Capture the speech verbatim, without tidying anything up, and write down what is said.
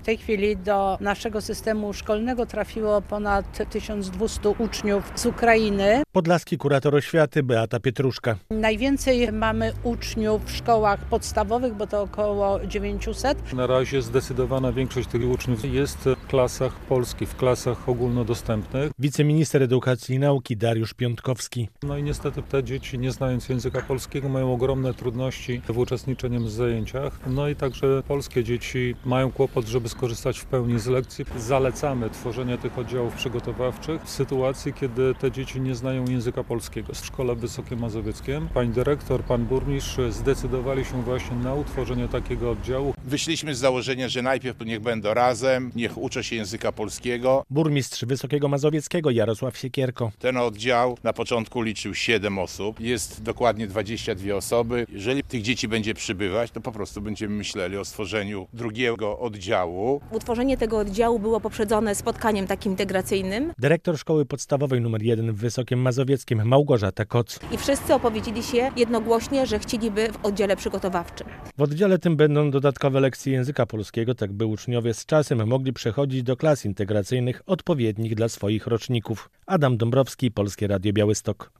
tej chwili do naszego systemu szkolnego trafiło ponad tysiąc dwieście uczniów z Ukrainy. Podlaski kurator oświaty Beata Pietruszka. Najwięcej mamy uczniów w szkołach podstawowych, bo to około dziewięćset. Na razie zdecydowana większość tych uczniów jest w klasach polskich, w klasach ogólnodostępnych. Wiceminister edukacji i nauki Dariusz Piątkowski. No i niestety te dzieci, nie znając języka polskiego, mają ogromne trudności w uczestniczeniu w zajęciach. No i także polskie dzieci mają kłopot, żeby skorzystać w pełni z lekcji. Zalecamy tworzenie tych oddziałów przygotowawczych w sytuacji, kiedy te dzieci nie znają języka polskiego. W Szkole Wysokiej Mazowieckiej pani dyrektor, pan burmistrz zdecydowali się właśnie na utworzenie takiego oddziału. Wyszliśmy z założenia, że najpierw niech będą razem, niech uczą się języka polskiego. Burmistrz Wysokiego Mazowieckiego Jarosław Siekierko. Ten oddział na początku liczył siedem osób, jest dokładnie dwadzieścia dwie osoby. Jeżeli tych dzieci będzie przybywać, to po prostu będziemy myśleli o stworzeniu drugiego oddziału. Utworzenie tego oddziału było poprzedzone spotkaniem takim integracyjnym. Dyrektor Szkoły Podstawowej numer jeden w Wysokim Mazowieckim Małgorzata Koc. I wszyscy opowiedzieli się jednogłośnie, że chcieliby w oddziale przygotowawczym. W oddziale tym będą dodatkowe lekcje języka polskiego, tak by uczniowie z czasem mogli przechodzić do klas integracyjnych odpowiednich dla swoich roczników. Adam Dąbrowski, Polskie Radio Białystok.